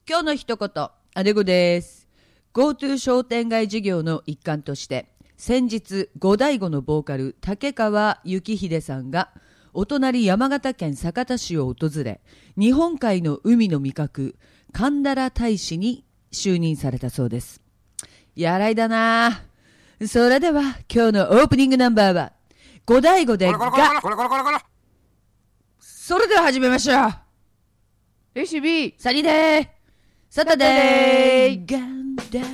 今日の一言、アデゴです。 GoTo 商店街事業の一環として先日五醍醐のボーカル竹川幸秀さんがお隣山形県酒田市を訪れ、日本海の海の味覚カンダラ大使に就任されたそうです。やらいだな。それでは今日のオープニングナンバーは五醍醐でそれでは始めましょう。 ACB サニーデーサタデーガンダー。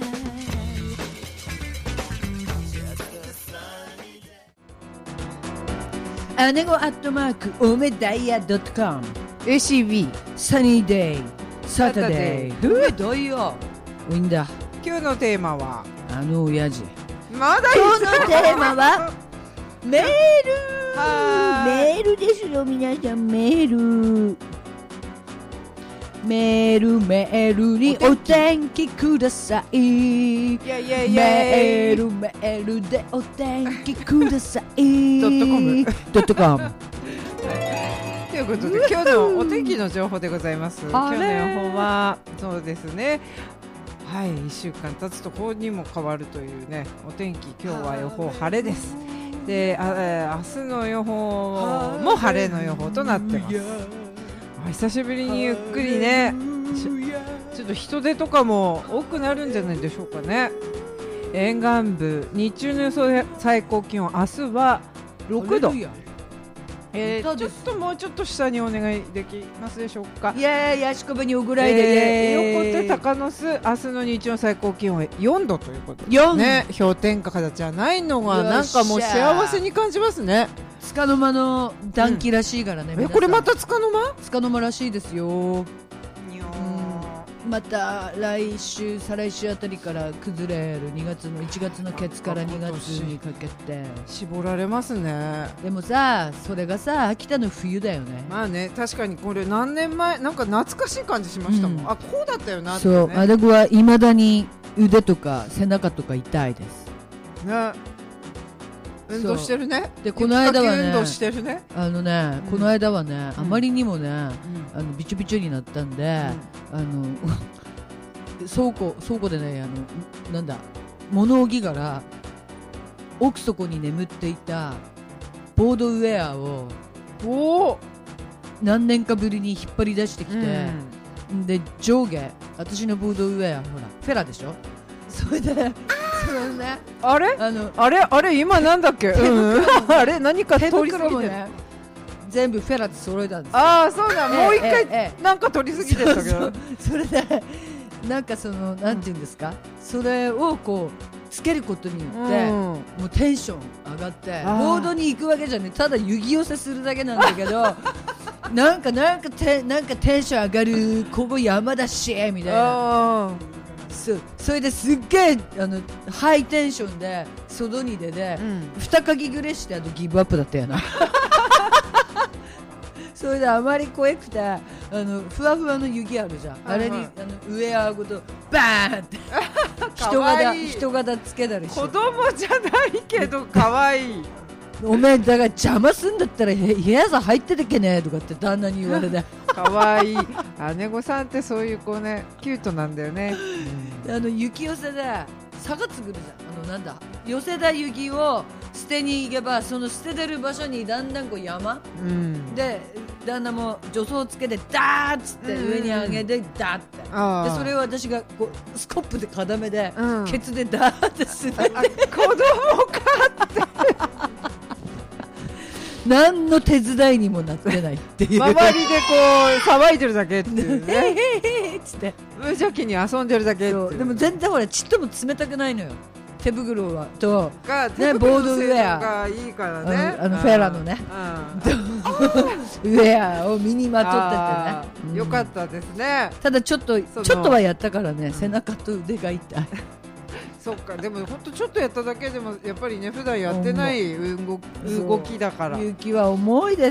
アネゴアットマークオメダイヤ .com ACB サニーデーサタデーどうよウィンダ。 今日のテーマはあの親父。 まだ今日のテーマはメール。 はメールですよ皆さん。メールにお天気ください。 イェイイェイイメェイールでお天気ください。 ドットコムということで今日のお天気の情報でございます。今日の予報はそうですね、はい、1週間経つとこうにも変わるというねお天気。今日は予報晴れです。で、明日の予報も晴れの予報となってます。久しぶりにゆっくりね、ちょっと人出とかも多くなるんじゃないでしょうかね。沿岸部日中の予想最高気温、明日は6度。ちょっともうちょっと下にお願いできますでしょうか。 いやいや、足首におぐらいで、 横手高野巣、明日の日中の最高気温は4度ということで、 4 ね、氷点下じゃないのがなんかもう幸せに感じますね。 つかの間の暖気らしいからね、 これまたつかの間？ つかの間らしいですよ。また来週再来週あたりから崩れる1月のケツから2月にかけて絞られますね。 でもさ、それがさ秋田の冬だよね。 まあね、確かにこれ何年前なんか懐かしい感じしましたもん、あ、こうだったよなって、ね、 そう、あれは未だに腕とか背中とか痛いですね。運動してるね。 でこの間はね、 運動してるね。 この間はね、あまりにもね、びちょびちょになったんで、倉庫でね、なんだ物置から奥底に眠っていたボードウェアを何年かぶりに引っ張り出してきて、で上下、私のボードウェアほらフェラでしょ。それでね、 あれ今なんだっけ、あれ何か通り過ぎてる、ね、 全部フェラで揃えたんですよ。 ああ、そうだ、もう一回なんか取り過ぎてたけど、 それでなんかなんていうんですか、それをこうつけることによって、もうテンション上がってボードに行くわけじゃね、ただ湯気寄せするだけなんだけどなんかテンション上がる、ここ山だしみたいな。それですっげえハイテンションで外に出て、二かぎぐれしてギブアップだったよなそれであまり怖くてふわふわの雪あるじゃん、あれにウェアごとバーンって人型つけたりして。 子供じゃないけどかわいいおめえだから邪魔すんだったら部屋さ入っててけねえとかって旦那に言われてかわいい。姉御さんってそういう子ね、キュートなんだよね。 雪寄せで坂作るじゃん。なんだ寄せた雪を捨てに行けば、その捨ててる場所にだんだんこう山、で旦那も助走つけてダーッつって上に上げてダーッて、でそれを私がこうスコップで固めで、ケツでダーッて滑って子供かって何の手伝いにもなってないっていう周りでこう騒いでるだけっていうねつって無邪気に遊んでるだけっていう。 でも全然ほらちっとも冷たくないのよ、手袋はとね、 ボードウェアがいいからね、 フェラのねウェアを身にまとっててね、 よかったですね。 ただちょっとはやったからね、背中と腕が痛いそっか、でも本当ちょっとやっただけでもやっぱりね、普段やってない動きだから。 雪は重いです。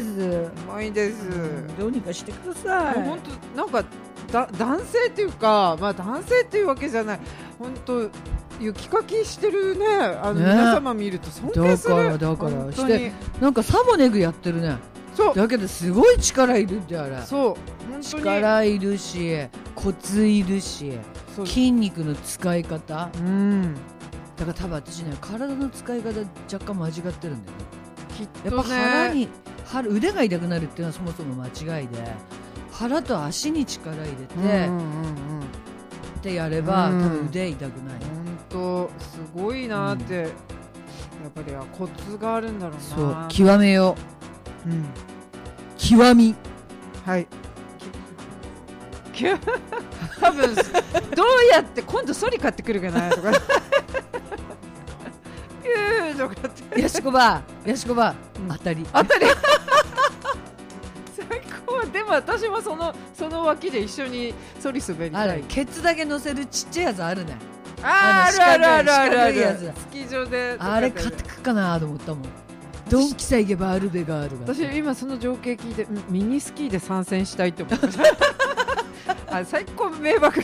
重いです、 どうにかしてください。 本当なんか男性っていうか、まあ男性っていうわけじゃない、本当雪かきしてるね、皆様見ると尊敬する。 だからしてなんかサモネグやってるね。そうだけどすごい力いるって、あれ。 そう、本当に力いるし、 コツいるし、筋肉の使い方、 うん、 だから多分私ね、体の使い方若干間違ってるんだよね。 きっとね、 やっぱ腕が痛くなるっていうのはそもそも間違いで、腹と足に力入れて、ってやれば、多分腕痛くない。 本当すごいなって、やっぱりコツがあるんだろうな。 そう、極めよう、極み、はい、 多分どうやって今度ソリ買ってくるかなとかピューとかってヤシコバ当たり最高。でも私もその脇で一緒にソリ滑りたい。 ケツだけ乗せるちっちゃいやつあるね。 あるスキー場であれ買ってくかなと思ったもん。ドンキさ行けばあるべがあるが。 私今その情景聞いてミニスキーで参戦したいって思って最高迷惑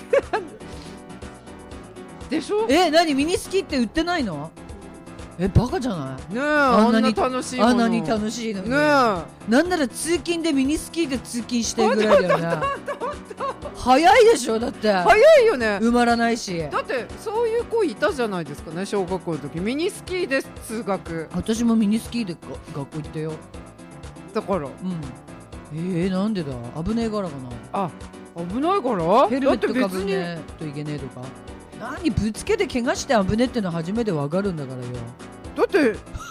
でしょ。 何ミニスキーって売ってないの？バカじゃない？ ねえ、あんなに楽しいもの。 あんなに楽しいのに。 ねえ。 なんなら通勤でミニスキーで通勤してるぐらいだよね。早いでしょ。だって早いよね。 埋まらないし。 だってそういう子いたじゃないですかね、小学校の時。ミニスキーで通学。 私もミニスキーで学校行ったよ。 だからなんでだ。危ねえからかな。 危ないから。 ヘルメットかぶねといけねえとか。何ぶつけて怪我して危ねっての初めてわかるんだからよ。 だって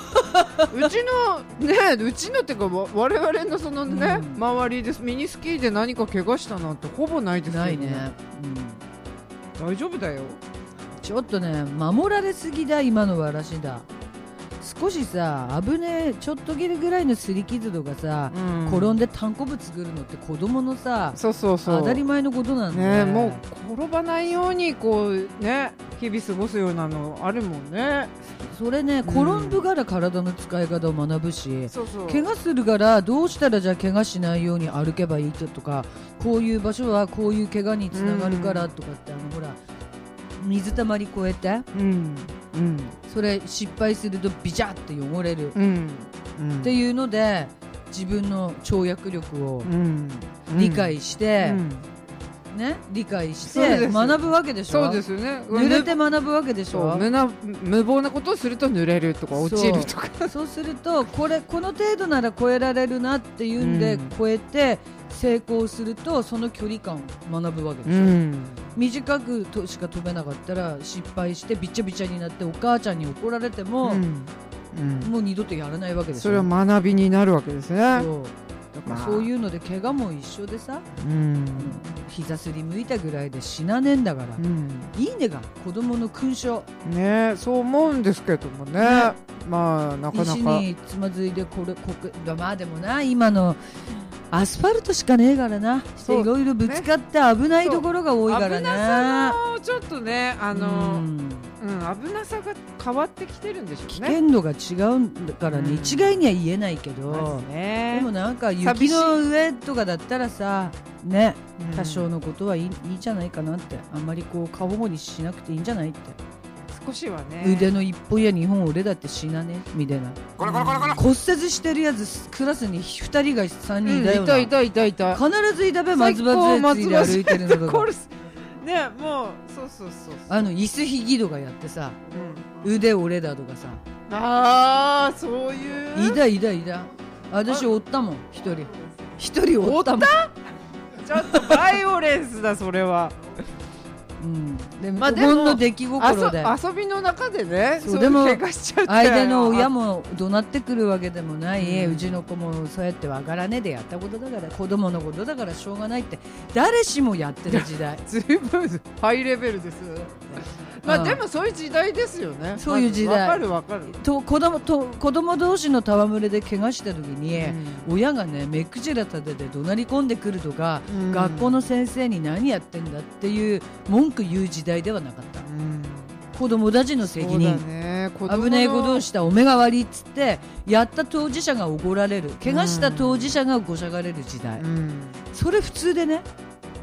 うちのってか我々のそのね、周りです。ミニスキーで何か怪我したなんてほぼないですよね。ないね。大丈夫だよ。 ちょっとね、守られすぎだ今のわらしだ。少しさ、危ねえ、ちょっとぎるぐらいの擦り傷とかさ、転んで単行部作るのって子供のさ、当たり前のことなんだね。もう転ばないようにこうね、日々過ごすようなのあるもんね。 それね、転ぶから体の使い方を学ぶし、怪我するからどうしたらじゃあ怪我しないように歩けばいいとか、こういう場所はこういう怪我につながるからとかって、ほら水たまり越えて、それ失敗するとビチャって汚れる、っていうので自分の跳躍力を理解して、理解して学ぶわけでしょ。 そうですよね。 濡れて学ぶわけでしょ。 無謀なことをすると濡れるとか落ちるとか。 そうするとこの程度なら超えられるなっていうんで、超えて成功するとその距離感を学ぶわけでしょ。短くしか飛べなかったら失敗してびちゃびちゃになってお母ちゃんに怒られても、もう二度とやらないわけでしょ。 それは学びになるわけですね。 だからそういうので怪我も一緒でさ、膝すりむいたぐらいで死なねえんだから、いいねが子供の勲章ね。そう思うんですけどもね。まあなかなか石につまずいでまあでもな、今のアスファルトしかねえからな。いろいろぶつかって危ないところが多いからね。危なさのちょっとね、危なさが変わってきてるんでしょうね。 危険度が違うからね、一概には言えないけど、でもなんか雪の上とかだったらさね、多少のことはいいじゃないかなって。あんまりこう顔盛りしなくていいんじゃないって。 少しはね、 腕の一本や二本俺だって死なねみたいな。骨折してるやつクラスに2人が3人いたよな。 いた必ずいたべ。松葉杖ついで歩いてるのとかね。もうそう椅子引きとかやってさ、腕折れだとかさ。 そういういた。私おったもん。一人おったもん。 ちょっとバイオレンスだそれは。 でもほんの出来心で遊びの中でね、 そうでも怪我しちゃって相手の親も怒鳴ってくるわけでもない、うちの子もそうやってわからねえでやったことだから、子供のことだからしょうがないって誰しもやってる時代。 ずいぶんハイレベルです。まあでもそういう時代ですよね。 そういう時代。 わかる。 子供同士の戯れで怪我した時に、親がね目くじら立てて怒鳴り込んでくるとか、学校の先生に何やってんだっていう文句言う時代ではなかった。子供たちの責任、危ないことをしたお目が悪いっつってやった当事者が怒られる、怪我した当事者がごしゃがれる時代、それ普通でね。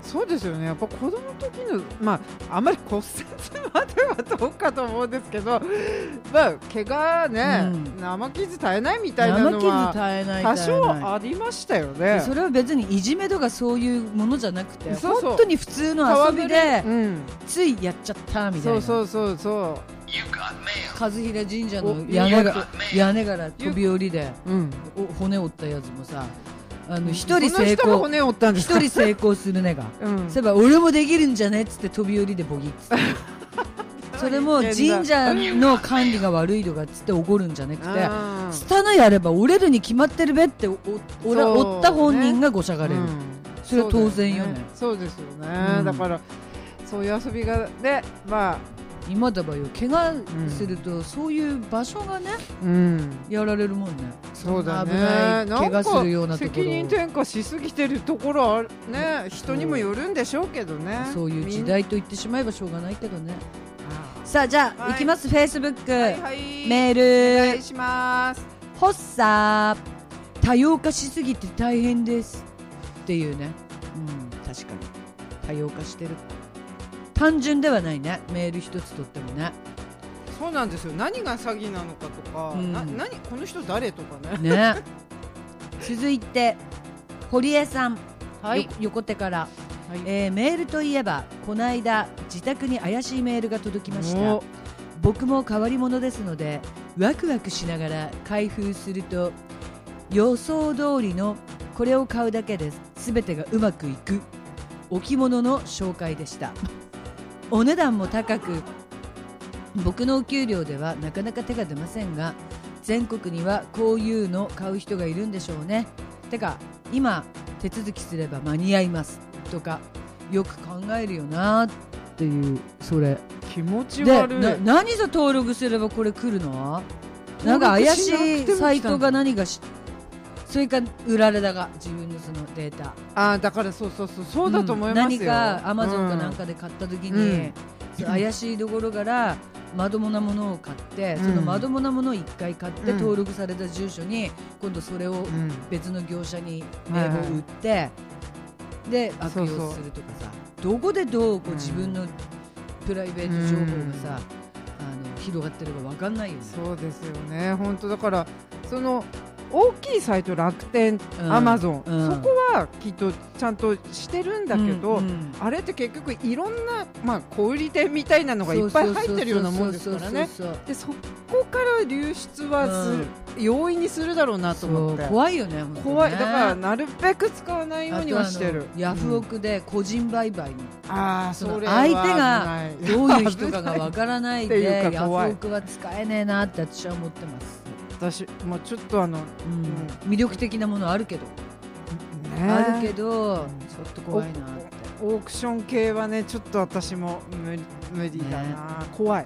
そうですよね。やっぱ子供の時のあまり骨折まではどうかと思うんですけど、怪我ね、生傷絶えないみたいなのは多少ありましたよね。 それは別にいじめとかそういうものじゃなくて、本当に普通の遊びでついやっちゃったみたいな。そう和平神社の屋根から飛び降りで骨折ったやつもさ、一人成功するねが、そういえば俺もできるんじゃねっつって飛び降りでボギッつってそれも神社の管理が悪いとかっつって怒るんじゃなくて、スタナやれば折れるに決まってるべって折った本人がごしゃがれる。それは当然よね。 そうですよね。だからそういう遊びがね、 今だばよ、怪我するとそういう場所がね、やられるもんね。 そうだね。 危ない怪我するようなところ、 責任転嫁しすぎてるところはね、人にもよるんでしょうけどね。 そういう時代と言ってしまえばしょうがないけどね。さあじゃあ、いきます。フェイスブック、メールお願いします。 ホッサー、多様化しすぎて大変ですっていうね。確かに多様化してる。単純ではないね、メール一つとってもね。 そうなんですよ。何が詐欺なのかとか、この人誰とかね。 続いて堀江さん、横手から、メールといえばこの間自宅に怪しいメールが届きました。僕も変わり者ですのでワクワクしながら開封すると、予想通りのこれを買うだけです全てがうまくいく置物の紹介でした。お値段も高く、僕のお給料ではなかなか手が出ませんが、全国にはこういうの買う人がいるんでしょうね。てか今手続きすれば間に合いますとかよく考えるよなっていう。それ気持ち悪い。 何さ登録すればこれ来るの？なんか怪しいサイトが何がそれか売られだが自分のそのデータ。 だからそうだと思いますよ。 何かアマゾンかなんかで買った時に、怪しいところからまともなものを買って、そのまともなものを1回買って登録された住所に今度それを別の業者に名簿を売って、で悪用するとかさ、どこでどう自分のプライベート情報がさ、広がってるか分かんないよね。 そうですよね。本当だからその大きいサイト、楽天、アマゾン、そこはきっとちゃんとしてるんだけど、あれって結局いろんな、小売店みたいなのがいっぱい入ってるようなもんですからね。でそこから流出は容易にするだろうなと思って。 怖いよね。 怖い。だからなるべく使わないようにはしてる。 ヤフオクで個人売買に、 それ相手がどういう人かがわからないでヤフオクは使えねえなって私は思ってます。 私もちょっと魅力的なものあるけど、ちょっと怖いなって。 オークション系はね、ちょっと私も無理だな、怖い。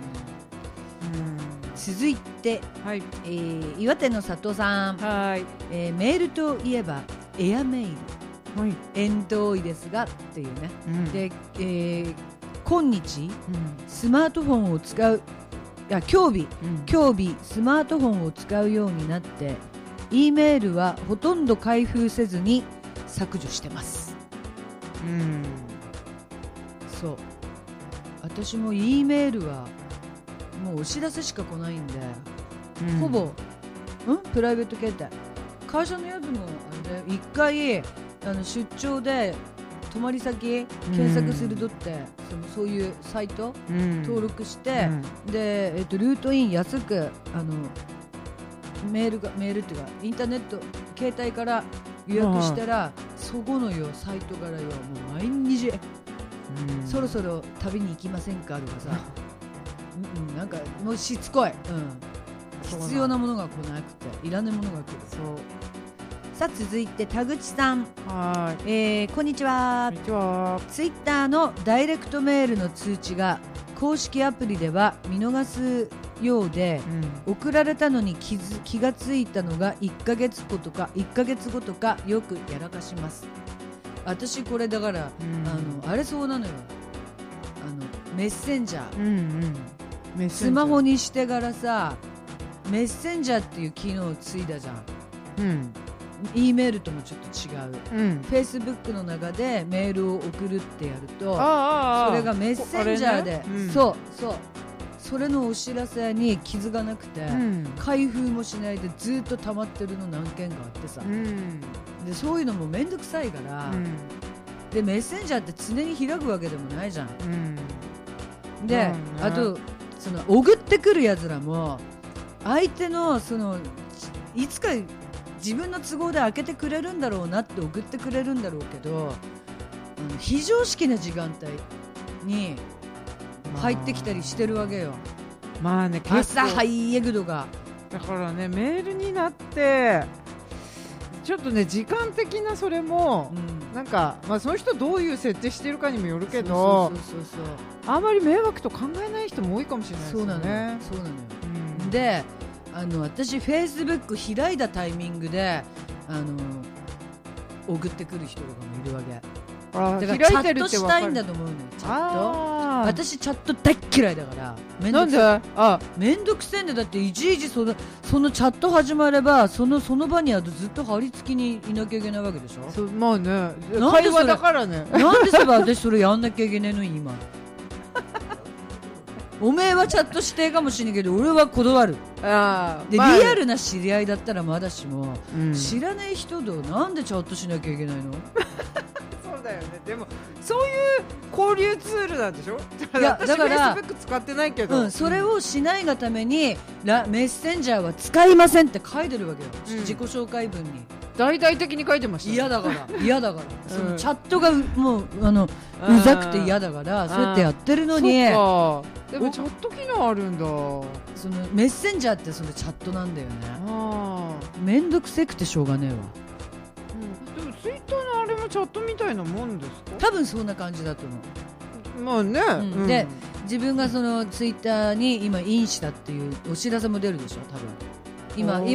続いて、岩手の佐藤さん、メールといえばエアメール、縁遠いですがっていうね。で、今日、スマートフォンを使う今日スマートフォンを使うようになって E メールはほとんど開封せずに削除してます。そう、私も E メールはもうお知らせしか来ないんで、ほぼプライベート携帯、会社のやつもあれで一回出張で泊まり先検索するとって、そういうサイト登録して、で、ルートイン安くメールっていうかインターネット携帯から予約したら、そこのよサイトからよもう毎日、そろそろ旅に行きませんかとかさ、なんかもうしつこい、必要なものが来なくていらないものが来る。さあ続いて田口さん、こんにちは。ツイッターのダイレクトメールの通知が公式アプリでは見逃すようで、送られたのに気がついたのが1ヶ月後とかよくやらかします。私これだから、あれそうなのよ、メッセンジャー、スマホにしてからさメッセンジャーっていう機能ついたじゃん。 E メールともちょっと違う、Facebook の中でメールを送るってやると、それがメッセンジャーで、それのお知らせに気づかなくて、開封もしないでずっと溜まってるの何件かあってさ、でそういうのもめんどくさいから、でメッセンジャーって常に開くわけでもないじゃん、で、あとその送ってくるやつらも相手のそのいつか自分の都合で開けてくれるんだろうなって送ってくれるんだろうけど、非常識な時間帯に入ってきたりしてるわけよ。 まあね、 朝早いとかだからね、メールになってちょっとね時間的なそれも、なんか、まあ、その人どういう設定してるかにもよるけど、あんまり迷惑と考えない人も多いかもしれないですよね。 そうなのよ、で私フェイスブック開いたタイミングで送ってくる人とかもいるわけ。だからチャットしたいんだと思うのよ。チャット、私チャット大っ嫌いだから。 なんで？ めんどくせえんで、だっていちいちそのチャット始まればその場にはずっと張り付きにいなきゃいけないわけでしょ。 まあね、会話だからね。 なんで私それやんなきゃいけないの今。おめえはチャットしてかもしれんけど俺は断る。で、リアルな知り合いだったらまだしも、知らない人となんでチャットしなきゃいけないの？ そうだよね。でもそういう交流ツールなんでしょ。いや、だから私 Facebook 使ってないけど、 それをしないがためにメッセンジャーは使いませんって書いてるわけよ、自己紹介文に。 大々的に書いてました。 嫌だからそのチャットがもううざくて嫌だからそうやってやってるのに。 でもチャット機能あるんだ。 そのメッセンジャーってそのチャットなんだよね。めんどくせくてしょうがねえわ。 でもツイッターのあれもチャットみたいなもんですか？ 多分そんな感じだと思う。 まあね、 で自分がそのツイッターに今インしたっていうお知らせも出るでしょ多分。今ログイン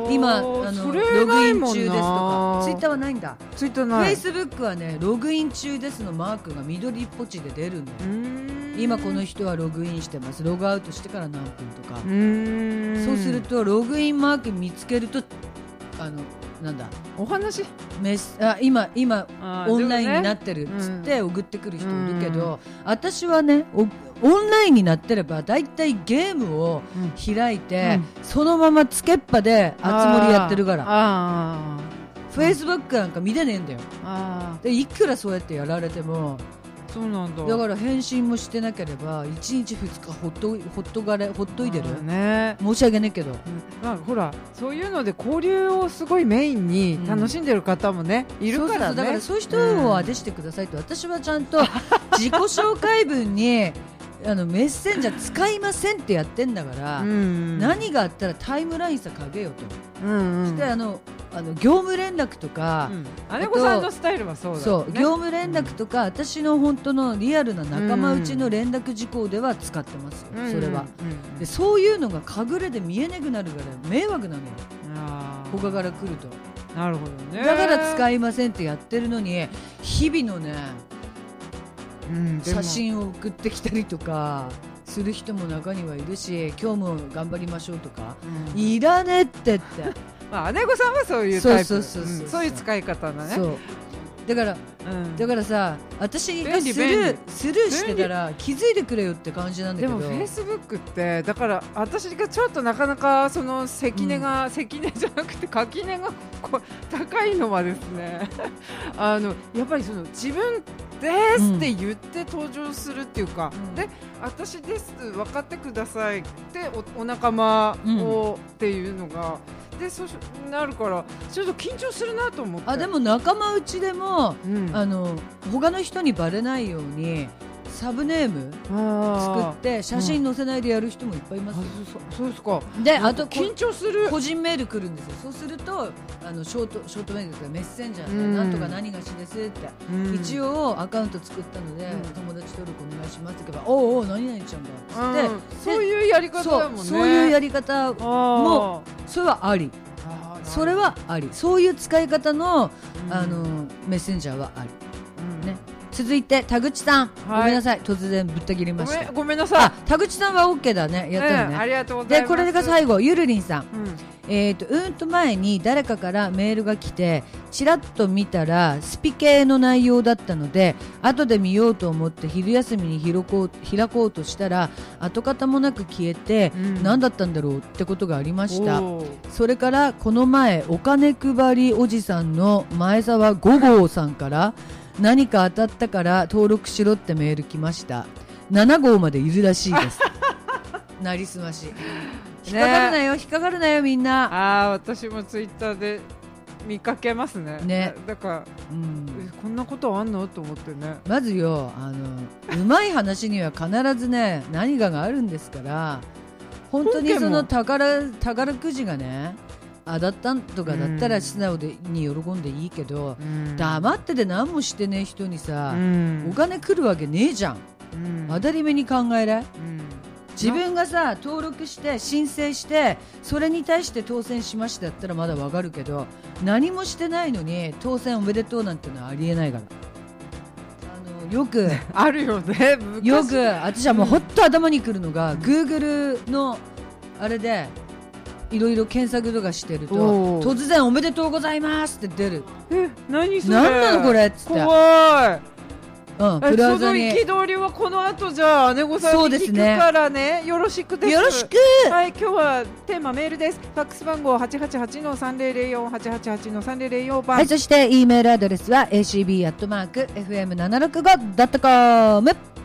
中ですとか。ツイッターはないんだ。 ツイッターない。 フェイスブックはね、ログイン中ですのマークが緑っぽちで出るんだよ。今この人はログインしてます、ログアウトしてから何分とか。そうするとログインマーク見つけるとなんだお話今オンラインになってるっつって送ってくる人いるけど、私はねオンラインになってればだいたいゲームを開いて、そのままつけっぱであつ森やってるから。フェイスブックなんか見れねえんだよ。でいくらそうやってやられても。 そうなんだ。 だから返信もしてなければ1日2日ほっといてる、 ね、 申し訳ないけど、 ほらそういうので交流をすごいメインに楽しんでる方もね、いるからね。 だからそういう人をあれしてくださいと、私はちゃんと自己紹介文にメッセンジャー使いませんってやってんだから、何があったらタイムラインさかけよと、そして業務連絡とか、 姉子さんのスタイルはそうだね。 そう業務連絡とか、私の本当のリアルな仲間内の連絡事項では使ってますよ、それは。でそういうのが隠れで見えなくなるから迷惑なのよ、他から来ると。 なるほどね。 だから使いませんってやってるのに、日々のね、写真を送ってきたりとかする人も中にはいるし、今日も頑張りましょうとか、いらねってって。 姉子さんはそういうタイプ、そういう使い方だね。そうだからさ、私がスルーしてたら気づいてくれよって感じなんだけど。 でもフェイスブックってだから私がちょっとなかなかその関根じゃなくて垣根が高いのはですねやっぱりその自分ですって言って登場するっていうか、で私です分かってくださいってお仲間をっていうのが。でそうなるからちょっと緊張するなと思って。 でも仲間内でも、他の人にバレないようにサブネーム作って写真載せないでやる人もいっぱいいますよ。 そうですか。 であと緊張する個人メール来るんですよ。そうするとショートメールですか、メッセンジャーでなんとか何がしですって、一応アカウント作ったので、友達登録お願いしますって言えば、おう何々ちゃんだって、 そういうやり方だもんね。 そういうやり方もそれはあり。それはあり。そういう使い方のメッセンジャーはあり、ね。続いて田口さん、ごめんなさい、突然ぶった切りました。 ごめんなさい。 田口さんは OK だね、やったよね。 ありがとうございます。 でこれが最後、ゆるりんさん、 前に誰かからメールが来てちらっと見たらスピ系の内容だったので後で見ようと思って昼休みに開こうとしたら跡形もなく消えて、何だったんだろうってことがありました。それからこの前お金配りおじさんの前澤五号さんから何か当たったから登録しろってメール来ました。7号までいるらしいですなりすまし引っかかるなよ、引っかかるなよみんな。 私もツイッターで見かけますね。だから、こんなことあんのと思ってね。 まずよ、うまい話には必ずね何かがあるんですから、本当にその宝くじがね当たったとかだったら素直に喜んでいいけど、黙ってて何もしてねえ人にさ、お金来るわけねえじゃん、当たり目に考えれ、自分がさ登録して申請してそれに対して当選しましただったらまだわかるけど、何もしてないのに当選おめでとうなんてのはありえないから。よくあるよね。 よく私はもうほっと頭にくるのが、Google のあれでいろいろ検索とかしてると突然おめでとうございますって出る。 何それ、 何なのこれっつって。 怖い。 ブラウザにその憤りはこの後じゃあ姉御さんに聞くからね。よろしくです。 よろしく。 はい、今日はテーマメールです。ファックス番号 888-3004 888-3004 番。 はい、そして E メールアドレスは acb@fm765.com。